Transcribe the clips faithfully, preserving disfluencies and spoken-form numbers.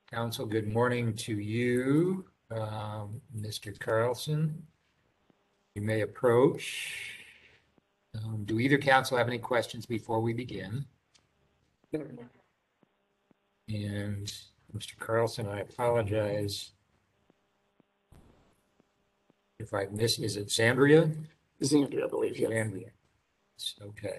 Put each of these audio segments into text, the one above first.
Council, good morning to you, um, Mister Carlson. You may approach. Um, do either council have any questions before we begin? And Mister Carlson, I apologize if I miss, is it Zandria? Zandria, I believe, yeah. Zandria. Okay.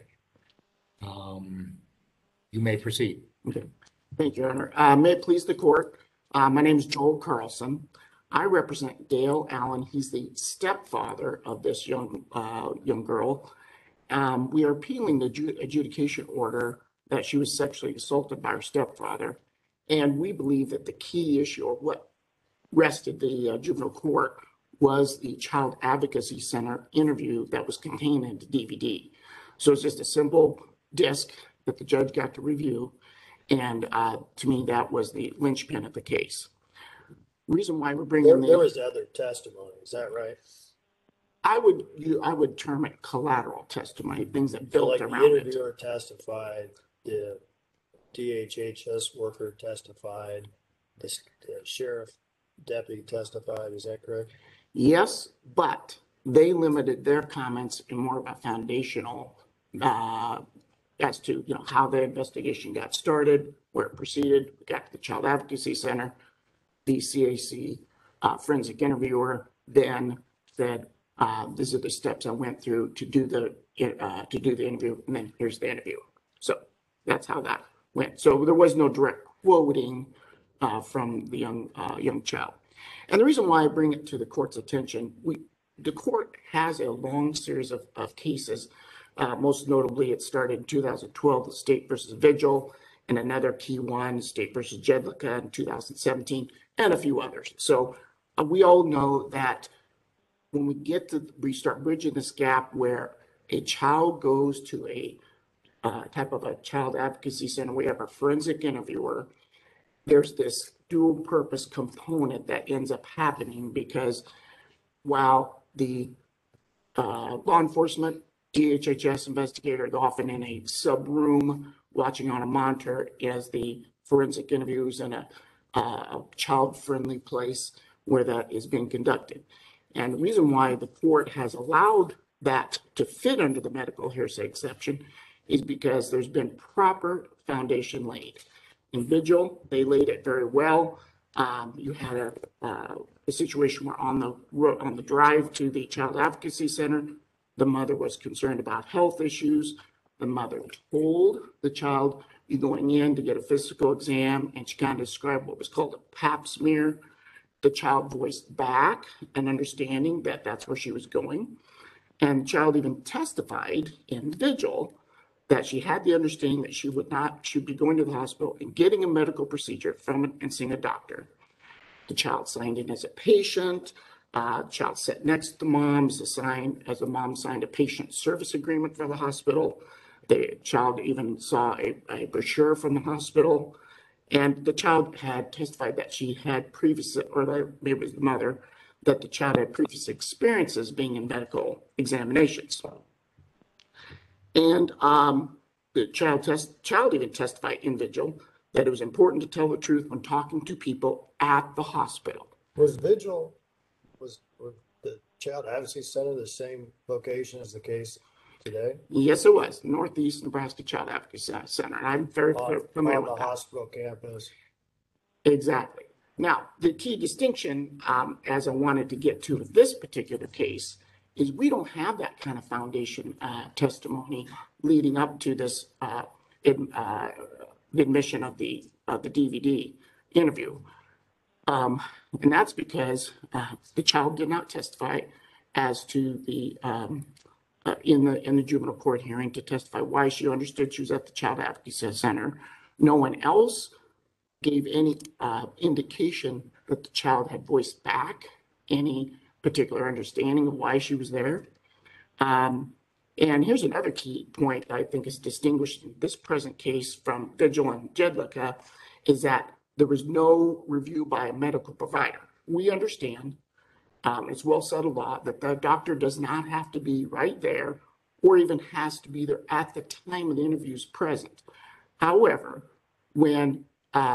Um, you may proceed. Okay. Thank you, Your Honor. Uh, may it please the court, uh, my name is Joel Carlson. I represent Dale Allen. He's the stepfather of this young uh, young girl. Um, we are appealing the adjud- adjudication order that she was sexually assaulted by her stepfather. And we believe that the key issue, or what rested the uh, juvenile court, was the Child Advocacy Center interview that was contained in the D V D. So it's just a simple disc that the judge got to review. And uh, to me, that was the linchpin of the case. Reason why we're bringing There, the, there was other testimony, is that right? I would you I would term it collateral testimony, things that So built like the around it. interviewer testified, the D H H S worker testified, the, s- the sheriff deputy testified, is that correct? Yes, but they limited their comments in more of a foundational uh, as to you know how the investigation got started, where it proceeded. We got to the Child Advocacy Center, the C A C uh, forensic interviewer then said, uh, "These are the steps I went through to do the uh, to do the interview, and then here's the interview." So that's how that went. So there was no direct quoting uh, from the young uh, young child. And the reason why I bring it to the court's attention, we the court has a long series of, of cases. Uh, most notably, it started in two thousand twelve, the State versus Vigil, and another key one, State versus Jedlicka in two thousand seventeen, and a few others. So uh, we all know that when we get to, we start bridging this gap where a child goes to a uh, type of a child advocacy center, we have a forensic interviewer, there's this dual purpose component that ends up happening because while the uh, law enforcement, D H H S investigator is often in a sub room watching on a monitor as the forensic interviews in a, uh, a child-friendly place where that is being conducted. And the reason why the court has allowed that to fit under the medical hearsay exception is because there's been proper foundation laid. In Vigil, they laid it very well. Um, you had a, uh, a situation where on the ro- on the drive to the Child Advocacy Center, the mother was concerned about health issues. The mother told the child, "You're going in to get a physical exam," and she kind of described what was called a pap smear. The child voiced back an understanding that that's where she was going. And the child even testified in Vigil that she had the understanding that she would not, she would be going to the hospital and getting a medical procedure from and seeing a doctor. The child signed in as a patient. Uh, the child sat next to the mom as a sign, as the mom signed a patient service agreement for the hospital. The child even saw a, a brochure from the hospital. And the child had testified that she had previous, or that maybe it was the mother, that the child had previous experiences being in medical examinations. And um, the child test child even testified in Vigil that it was important to tell the truth when talking to people at the hospital. Was Vigil, was, was the Child Advocacy Center the same location as the case today? Yes, it was Northeast Nebraska Child Advocacy Center, and I'm very On, familiar on with the that. hospital campus? Exactly. Now, the key distinction, um, as I wanted to get to with this particular case, is we don't have that kind of foundation uh, testimony leading up to this uh, in, uh, admission of the of the D V D interview, um, and that's because uh, the child did not testify as to the um, uh, in the in the juvenile court hearing to testify why she understood she was at the Child Advocacy Center. No one else gave any uh, indication that the child had voiced back any particular understanding of why she was there. Um, and here's another key point that I think is distinguished in this present case from Vigil and Jedlicka is that there was no review by a medical provider. We understand, um, it's well settled law, that the doctor does not have to be right there or even has to be there at the time of the interview is present. However, when uh,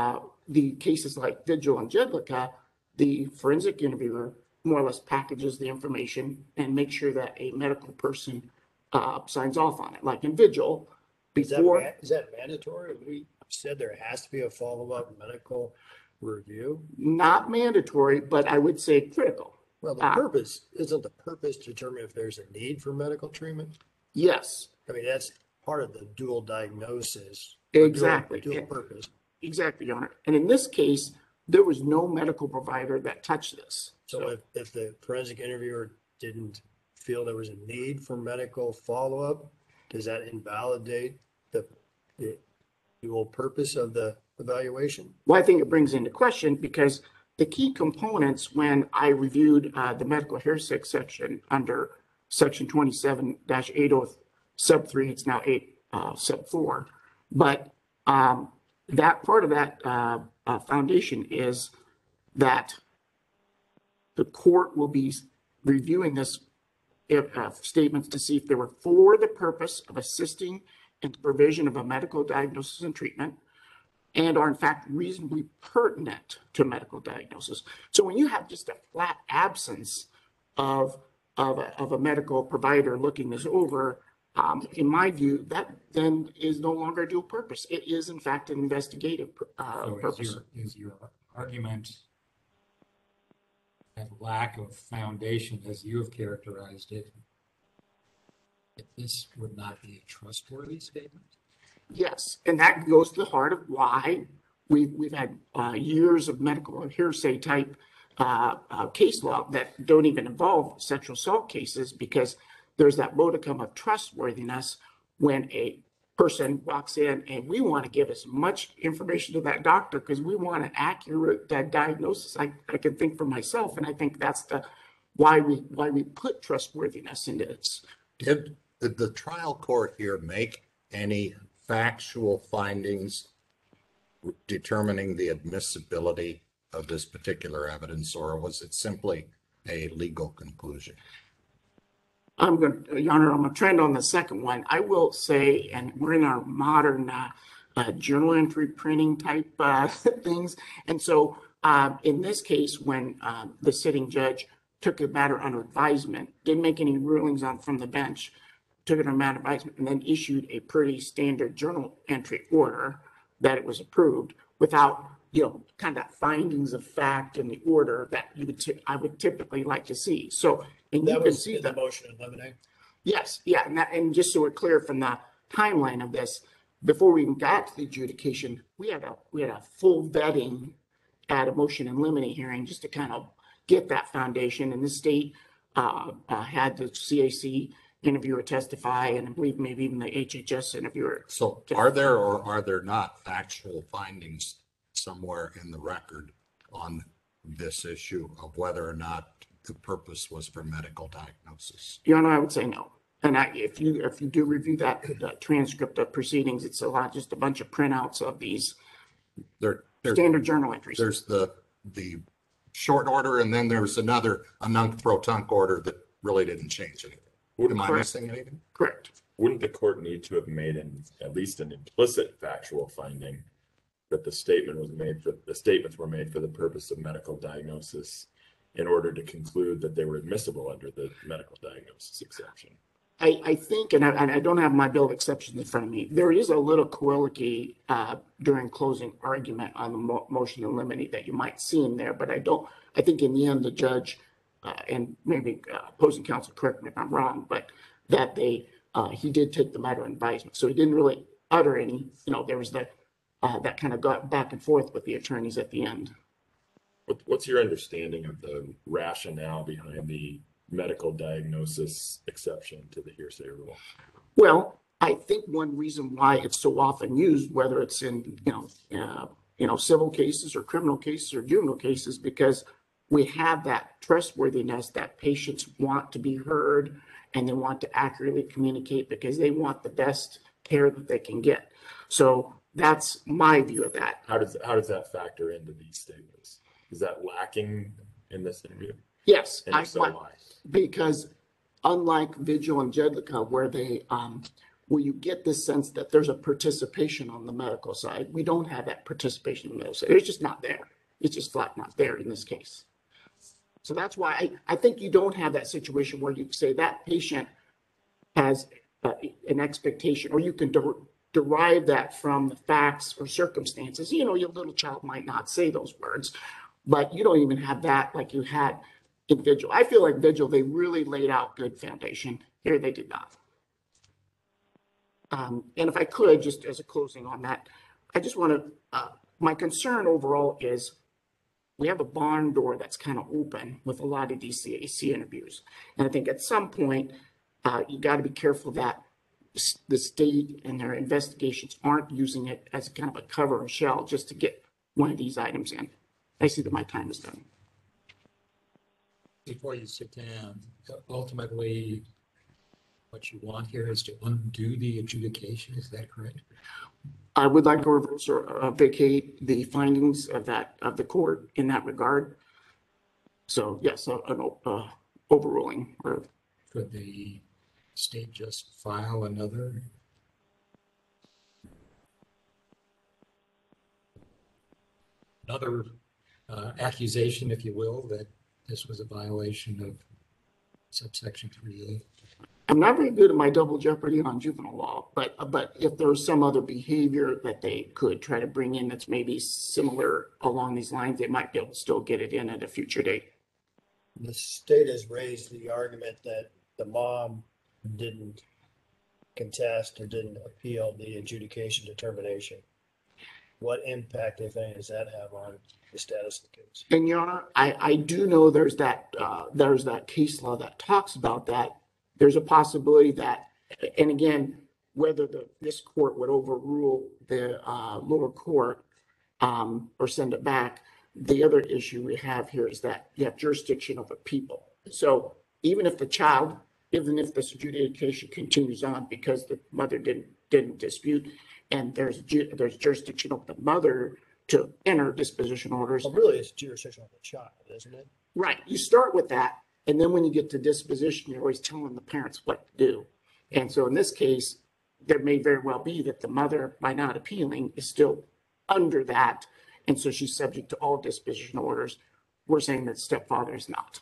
the cases like Vigil and Jedlicka, the forensic interviewer more or less packages the information and makes sure that a medical person uh, signs off on it. Like in Vigil, Is that, before, ma- is that mandatory? We said there has to be a follow-up medical review. not mandatory, but I would say critical. Well, the Ah. purpose, isn't the purpose to determine if there's a need for medical treatment? Yes, I mean, that's part of the dual diagnosis. or dual- exactly. Dual purpose. Exactly, Your Honor. And in this case, there was no medical provider that touched this. So if, if the forensic interviewer didn't feel there was a need for medical follow-up, does that invalidate the, the dual purpose of the evaluation? Well, I think it brings into question because the key components when I reviewed uh, the medical hearsay section under section twenty-seven eight oh sub three, it's now eight uh, sub four. But um, that part of that uh, uh, foundation is that the court will be reviewing this if, uh, statements to see if they were for the purpose of assisting in the provision of a medical diagnosis and treatment and are in fact reasonably pertinent to medical diagnosis. So when you have just a flat absence of, of, a, of a medical provider looking this over, um, in my view, that then is no longer a dual purpose. It is in fact an investigative uh, So is purpose. your, is your argument that lack of foundation, as you have characterized it, that this would not be a trustworthy statement? Yes, and that goes to the heart of why we've, we've had uh, years of medical hearsay type uh, uh, case law that don't even involve sexual assault cases, because there's that modicum of trustworthiness when a person walks in and we want to give as much information to that doctor because we want an accurate uh, diagnosis. I, I can think for myself, and I think that's the why we why we put trustworthiness into this. Did, did the trial court here make any factual findings determining the admissibility of this particular evidence, or was it simply a legal conclusion? I'm going to, Your Honor, I'm going to trend on the second one. I will say, and we're in our modern uh, uh, journal entry printing type uh, things. And so uh, in this case, when uh, the sitting judge took the matter under advisement, didn't make any rulings on from the bench, took it under advisement, and then issued a pretty standard journal entry order that it was approved without, you know, kind of findings of fact in the order that you would, ty- I would typically like to see. So, and you That can was see in the that. motion in limine. Yes, yeah, and that, and just so we're clear from the timeline of this, before we even got to the adjudication, we had a, we had a full vetting at a motion in limine hearing just to kind of get that foundation. And the state uh, uh, had the C A C interviewer testify, and I believe maybe even the H H S interviewer. So are there or are there not factual findings somewhere in the record on this issue of whether or not the purpose was for medical diagnosis? Your Honor, I would say no. And I, if you, if you do review that uh, transcript of proceedings, it's a lot, just a bunch of printouts of these There, there's, standard journal entries. there's the, the short order, and then there's another, a nunc-pro-tunc order that really didn't change anything. Am I Correct. missing anything? Correct. Wouldn't the court need to have made an, at least an implicit factual finding that the statement was made for, the statements were made for the purpose of medical diagnosis in order to conclude that they were admissible under the medical diagnosis exception? I, I think, and I, and I don't have my bill of exceptions in front of me, there is a little colloquy uh, during closing argument on the mo- motion in limine that you might see in there, but I don't, I think in the end, the judge, uh, and maybe uh, opposing counsel, correct me if I'm wrong, but that they, uh, he did take the matter in advisement. So he didn't really utter any, you know, there was the, uh, that kind of got back and forth with the attorneys at the end. What, what's your understanding of the rationale behind the medical diagnosis exception to the hearsay rule? Well, I think one reason why it's so often used, whether it's in, you know, uh, you know, civil cases or criminal cases or juvenile cases, because we have that trustworthiness that patients want to be heard and they want to accurately communicate because they want the best care that they can get. So that's my view of that. How does, how does that factor into these statements? Is that lacking in this interview? Yes, And I if so, want, why? because unlike Vigil and Jedlicka, where they um, where you get this sense that there's a participation on the medical side. We don't have that participation on the medical side. It's just not there. It's just flat not there in this case. So that's why I, I think you don't have that situation where you say that patient has uh, an expectation, or you can der- derive that from the facts or circumstances. You know, your little child might not say those words, but you don't even have that like you had in Vigil. I feel like Vigil, they really laid out good foundation. Here they did not. Um, and if I could, just as a closing on that, I just want to, uh, my concern overall is we have a barn door that's kind of open with a lot of D C A C interviews. And I think at some point, uh, you got to be careful that s- the state and their investigations aren't using it as kind of a cover or shell just to get one of these items in. I see that my time is done. Before you sit down, ultimately, what you want here is to undo the adjudication, is that correct? I would like to reverse or uh, vacate the findings of that, of the court in that regard. So yes, a- an o- uh, overruling or Could the state just file another? Another uh, accusation, if you will, that this was a violation of subsection three A? I'm not very good at my double jeopardy on juvenile law, but, but if there's some other behavior that they could try to bring in that's maybe similar along these lines, they might be able to still get it in at a future date. The state has raised the argument that the mom didn't contest or didn't appeal the adjudication determination. What impact, if any, does that have on the status of the case? And Your Honor, I, I do know there's that, uh, there's that case law that talks about that. There's a possibility that, and again, whether the, this court would overrule the, uh, lower court, um, or send it back. The other issue we have here is that you have jurisdiction over people. So even if the child, even if this adjudication continues on because the mother didn't, didn't dispute, and there's, ju- there's jurisdiction of the mother to enter disposition orders. Well, really, it's jurisdiction of the child, isn't it? Right, you start with that, and then when you get to disposition, you're always telling the parents what to do. And so in this case, there may very well be that the mother, by not appealing, is still under that, and so she's subject to all disposition orders. We're saying that stepfather is not.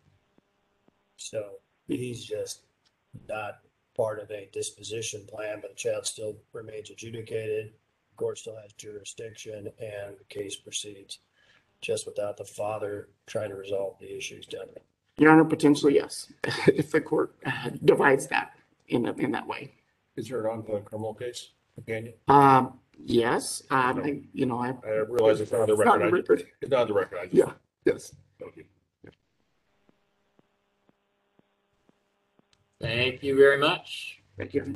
So he's just not part of a disposition plan, but the child still remains adjudicated. The court still has jurisdiction, and the case proceeds just without the father trying to resolve the issues down there. Your Honor, potentially, yes, if the court uh, divides that in, a- in that way. Is there an ongoing criminal case, companion? Um, yes, um, I, you know, I. I realize it's not on the It's not on record. the I- record. It's not on the record. I just- Yeah, yes. Thank you. Thank you very much. Thank you.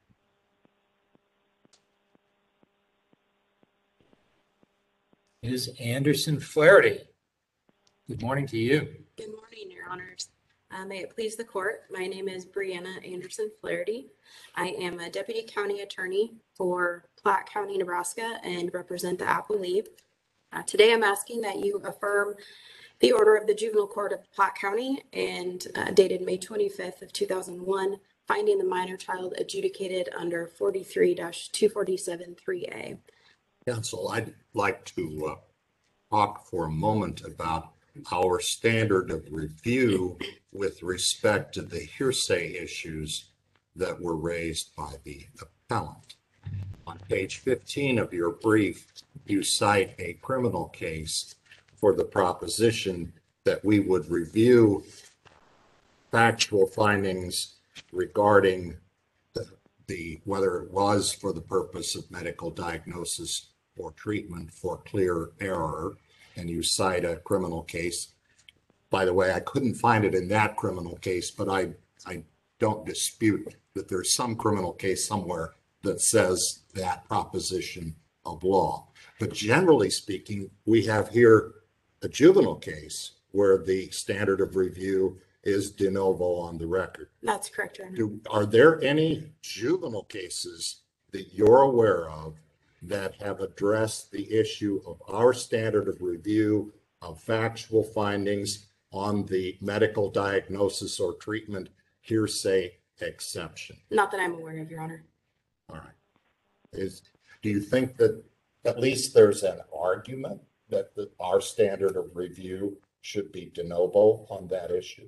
Miz Anderson Flaherty, good morning to you. Good morning, Your Honors. Uh, may it please the court, my name is Brianna Anderson Flaherty. I am a deputy county attorney for Platte County, Nebraska, and represent the appellee. Uh, today, I'm asking that you affirm the order of the Juvenile Court of Platte County and uh, dated May twenty-fifth of two thousand one, finding the minor child adjudicated under forty-three two forty-seven three A. Counsel, I'd like to uh, talk for a moment about our standard of review with respect to the hearsay issues that were raised by the appellant. On page fifteen of your brief, you cite a criminal case for the proposition that we would review factual findings regarding the, the whether it was for the purpose of medical diagnosis or treatment for clear error, and you cite a criminal case. By the way, I couldn't find it in that criminal case, but I, I don't dispute that there's some criminal case somewhere that says that proposition of law. But generally speaking, we have here a juvenile case where the standard of review is de novo on the record. That's correct, Your Honor. Do, are there any juvenile cases that you're aware of that have addressed the issue of our standard of review of factual findings on the medical diagnosis or treatment hearsay exception? Not that I'm aware of, Your Honor. All right. Is, do you think that at least there's an argument that the, our standard of review should be de novo on that issue?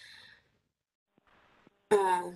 Uh,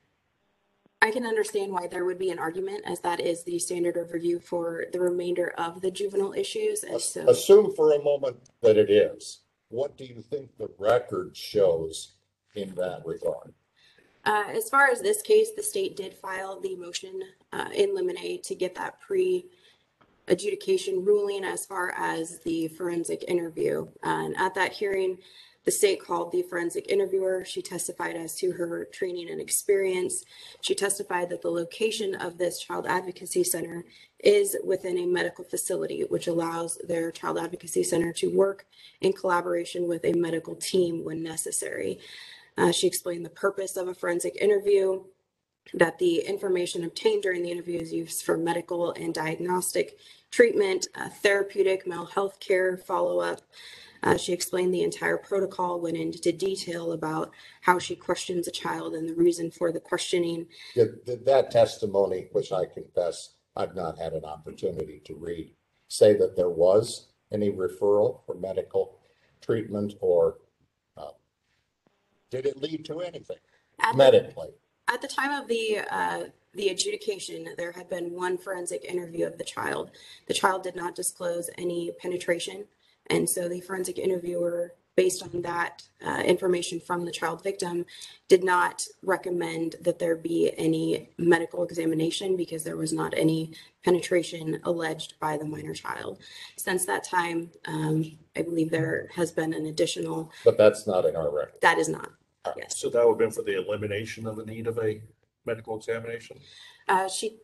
I can understand why there would be an argument, as that is the standard of review for the remainder of the juvenile issues. And so, Assume for a moment that it is. What do you think the record shows in that regard? uh, as far as this case, the state did file the motion uh, in limine to get that pre-adjudication ruling as far as the forensic interview. And at that hearing, the state called the forensic interviewer. She testified as to her training and experience. She testified that the location of this child advocacy center is within a medical facility, which allows their child advocacy center to work in collaboration with a medical team when necessary. Uh, she explained the purpose of a forensic interview, that the information obtained during the interview is used for medical and diagnostic treatment, uh, therapeutic, mental health care, follow-up. Uh, she explained the entire protocol, went into detail about how she questions a child and the reason for the questioning. Did, did that testimony, which I confess I've not had an opportunity to read, say that there was any referral for medical treatment, or uh, did it lead to anything At the, medically? at the time of the uh, the adjudication, there had been one forensic interview of the child. The child did not disclose any penetration. And so the forensic interviewer, based on that uh, information from the child victim, did not recommend that there be any medical examination because there was not any penetration alleged by the minor child. Since that time, um, I believe there has been an additional, But that's not in our record. that is not, yes. So that would have been for the elimination of the need of a medical examination? Uh, she,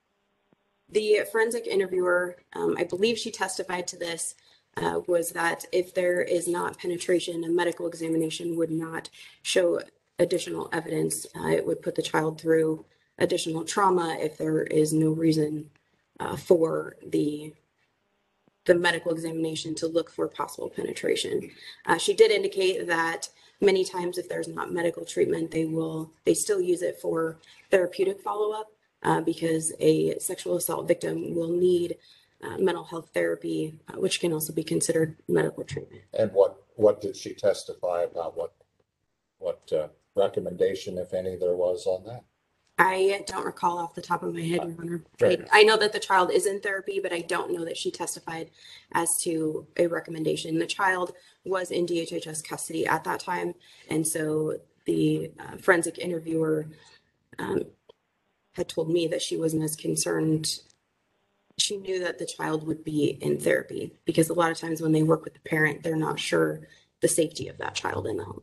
the forensic interviewer, um, I believe she testified to this, Uh, was that if there is not penetration, a medical examination would not show additional evidence. Uh, it would put the child through additional trauma if there is no reason uh, for the the medical examination to look for possible penetration. Uh, she did indicate that many times if there's not medical treatment, they will they still use it for therapeutic follow-up uh, because a sexual assault victim will need Uh, mental health therapy, uh, which can also be considered medical treatment. And what, what did she testify about? What, what uh, recommendation, if any, there was on that? I don't recall off the top of my head, Your Honor. Fair I, enough. I know that the child is in therapy, but I don't know that she testified as to a recommendation. The child was in D H H S custody at that time, and so the uh, forensic interviewer um, had told me that she wasn't as concerned. She knew that the child would be in therapy because a lot of times when they work with the parent, they're not sure the safety of that child in the home.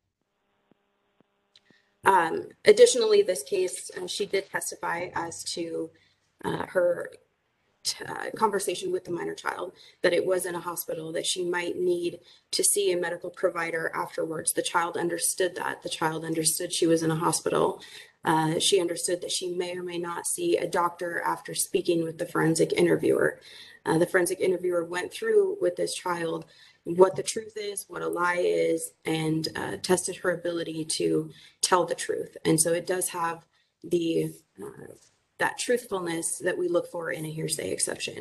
Um, additionally, this case, uh, she did testify as to uh, her t- uh, conversation with the minor child, that it was in a hospital, that she might need to see a medical provider afterwards. The child understood that. The child understood she was in a hospital. Uh, she understood that she may or may not see a doctor after speaking with the forensic interviewer. Uh, the forensic interviewer went through with this child what the truth is, what a lie is, and uh, tested her ability to tell the truth. And so it does have the uh, that truthfulness that we look for in a hearsay exception.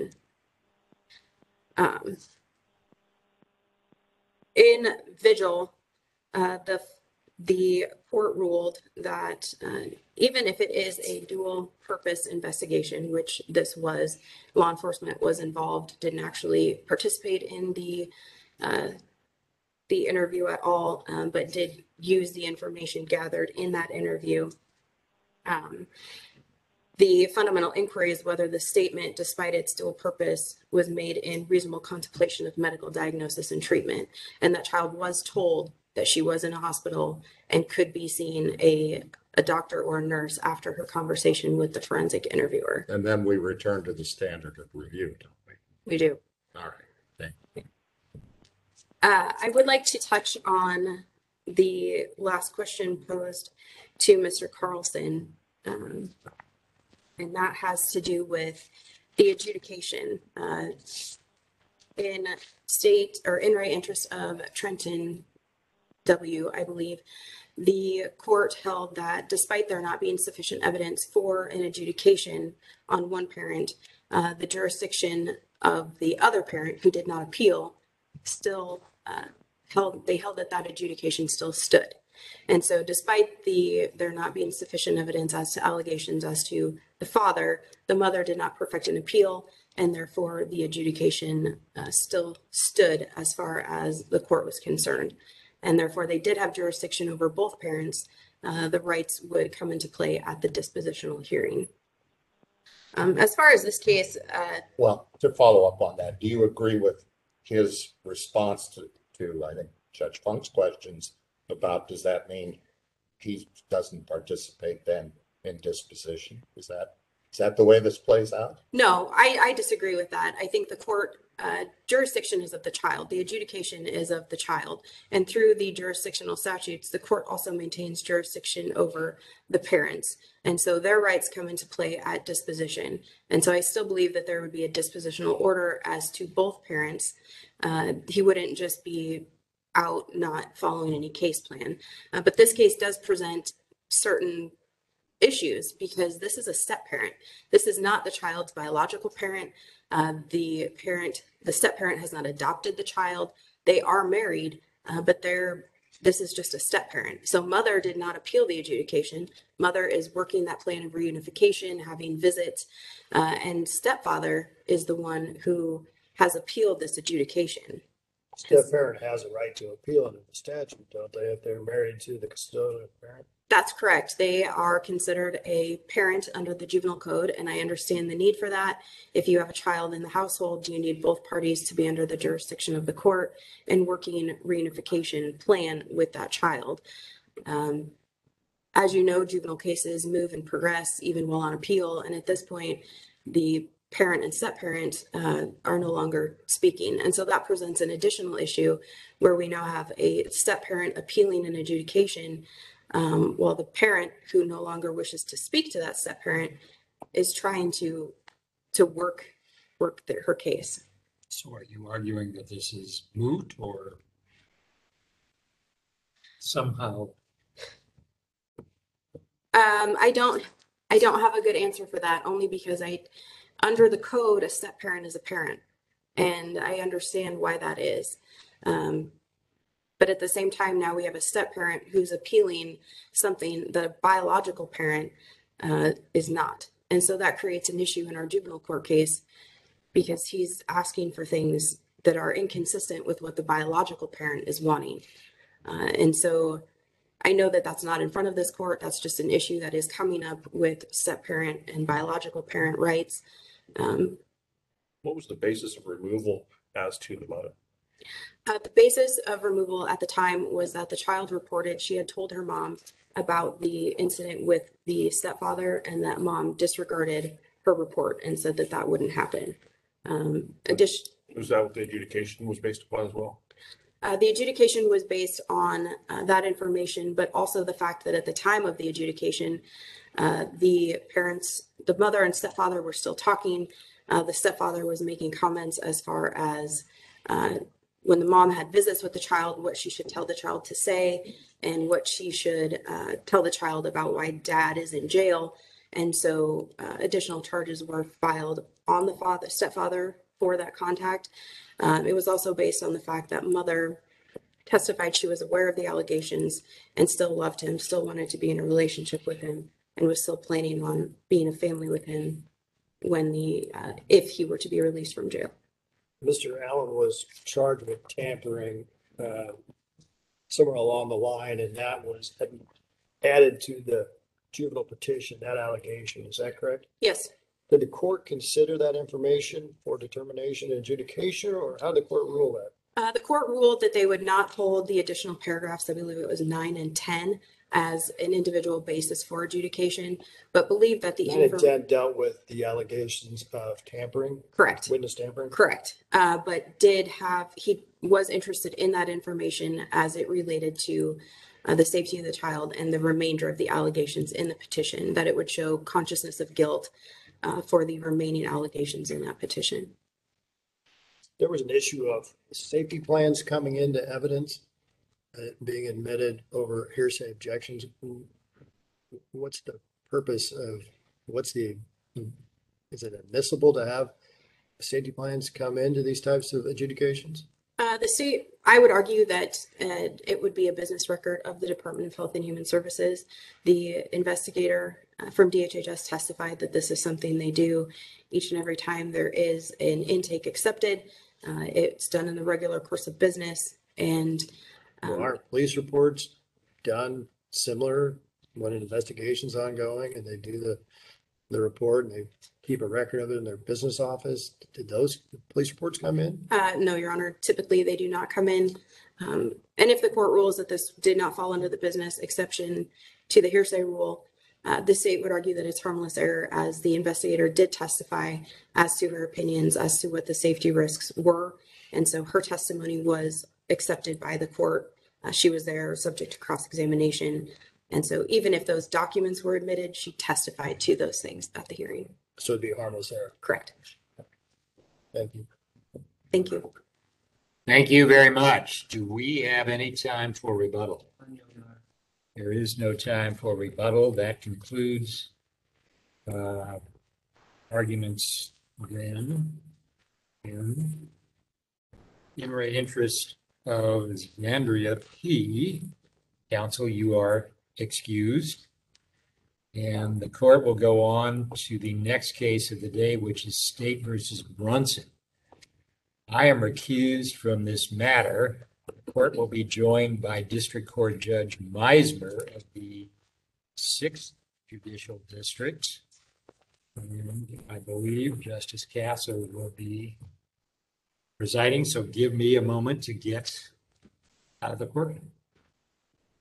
Um, in Vigil, uh, the The court ruled that uh, even if it is a dual purpose investigation, which this was, law enforcement was involved, didn't actually participate in the uh, the interview at all, um, but did use the information gathered in that interview. Um, the fundamental inquiry is whether the statement, despite its dual purpose, was made in reasonable contemplation of medical diagnosis and treatment, and that child was told that she was in a hospital and could be seeing a, a doctor or a nurse after her conversation with the forensic interviewer. And then we return to the standard of review, don't we? We do. All right, thank you. Uh, I would like to touch on the last question posed to Mister Carlson, um, and that has to do with the adjudication. Uh, in state or in right interest of Trenton W, I believe, the court held that despite there not being sufficient evidence for an adjudication on one parent, uh, the jurisdiction of the other parent who did not appeal still uh, held, they held that that adjudication still stood. And so despite the there not being sufficient evidence as to allegations as to the father, the mother did not perfect an appeal, and therefore the adjudication uh, still stood as far as the court was concerned. And therefore they did have jurisdiction over both parents. Uh, the rights would come into play at the dispositional hearing. Um, as far as this case, uh, Well, to follow up on that, do you agree with his response to, to, I think, Judge Funk's questions about, does that mean he doesn't participate then in disposition? Is that, is that the way this plays out? no, I, I disagree with that. I think the court uh, jurisdiction is of the child. The adjudication is of the child. And through the jurisdictional statutes, the court also maintains jurisdiction over the parents. And so their rights come into play at disposition. And so I still believe that there would be a dispositional order as to both parents. Uh, he wouldn't just be out not following any case plan. Uh, but this case does present certain issues because this is a step parent. This is not the child's biological parent. Uh, the parent, the step parent has not adopted the child. They are married, uh, but they're, this is just a step parent. So mother did not appeal the adjudication. Mother is working that plan of reunification, having visits, uh, and stepfather is the one who has appealed this adjudication. Step parent has a right to appeal under the statute, don't they, if they're married to the custodial parent? That's correct. They are considered a parent under the juvenile code, and I understand the need for that. If you have a child in the household, you need both parties to be under the jurisdiction of the court and working reunification plan with that child. Um, as you know, juvenile cases move and progress even while on appeal, and at this point, the parent and step parent uh, are no longer speaking. And so that presents an additional issue where we now have a step parent appealing an adjudication um, while the parent who no longer wishes to speak to that step parent is trying to to work work their, her case. So are you arguing that this is moot or somehow? Um, I don't I don't have a good answer for that, only because I under the code, a step parent is a parent, and I understand why that is. Um, but at the same time, now we have a step parent who's appealing something that a biological parent uh, is not. And so that creates an issue in our juvenile court case because he's asking for things that are inconsistent with what the biological parent is wanting. Uh, and so I know that that's not in front of this court. That's just an issue that is coming up with step parent and biological parent rights. Um, What was the basis of removal as to the mother? uh, the basis of removal at the time was that the child reported she had told her mom about the incident with the stepfather, and that mom disregarded her report and said that that wouldn't happen. Um, addition, Was that what the adjudication was based upon as well? uh, the adjudication was based on uh, that information, but also the fact that at the time of the adjudication, uh, the parents, the mother and stepfather were still talking. Uh, the stepfather was making comments as far as uh, when the mom had visits with the child, what she should tell the child to say and what she should uh, tell the child about why dad is in jail. And so uh, additional charges were filed on the father, stepfather for that contact. Um, it was also based on the fact that mother testified she was aware of the allegations and still loved him, still wanted to be in a relationship with him, and was still planning on being a family with him when the, uh, if he were to be released from jail. Mister Allen was charged with tampering uh, somewhere along the line, and that was added to the juvenile petition, that allegation. Is that correct? Yes. Did the court consider that information for determination and adjudication, or how did the court rule that? Uh, the court ruled that they would not hold the additional paragraphs, I believe it was nine and ten, as an individual basis for adjudication, but believed that the Nine and inform- ten dealt with the allegations of tampering, correct. witness tampering? Correct. Uh, but did have, he was interested in that information as it related to uh, the safety of the child and the remainder of the allegations in the petition, that it would show consciousness of guilt uh, for the remaining allegations in that petition. There was an issue of safety plans coming into evidence. uh, being admitted over hearsay objections. What's the purpose of, what's the, is it admissible to have safety plans come into these types of adjudications? Uh, the state, I would argue that uh, it would be a business record of the Department of Health and Human Services. The investigator uh, from D H H S testified that this is something they do each and every time there is an intake accepted. Uh, it's done in the regular course of business, and Well, um, aren't police reports done similar when an investigation's ongoing and they do the, the report and they keep a record of it in their business office? Did those police reports come in? Uh, no, Your Honor, typically they do not come in. Um, and if the court rules that this did not fall under the business exception to the hearsay rule, uh, the state would argue that it's harmless error, as the investigator did testify as to her opinions as to what the safety risks were. And so her testimony was accepted by the court. Uh, she was there subject to cross-examination. And so even if those documents were admitted, she testified to those things at the hearing. So it'd be harmless error. Correct. Thank you. Thank you. Thank you very much. Do we have any time for rebuttal? There is no time for rebuttal. That concludes uh, arguments then. In in the interest of Andrea P., counsel, you are excused. And the court will go on to the next case of the day, which is State versus Brunson. I am recused from this matter. The court will be joined by District Court Judge Meismer of the Sixth Judicial District. And I believe Justice Castle will be presiding, so give me a moment to get out of the courtroom.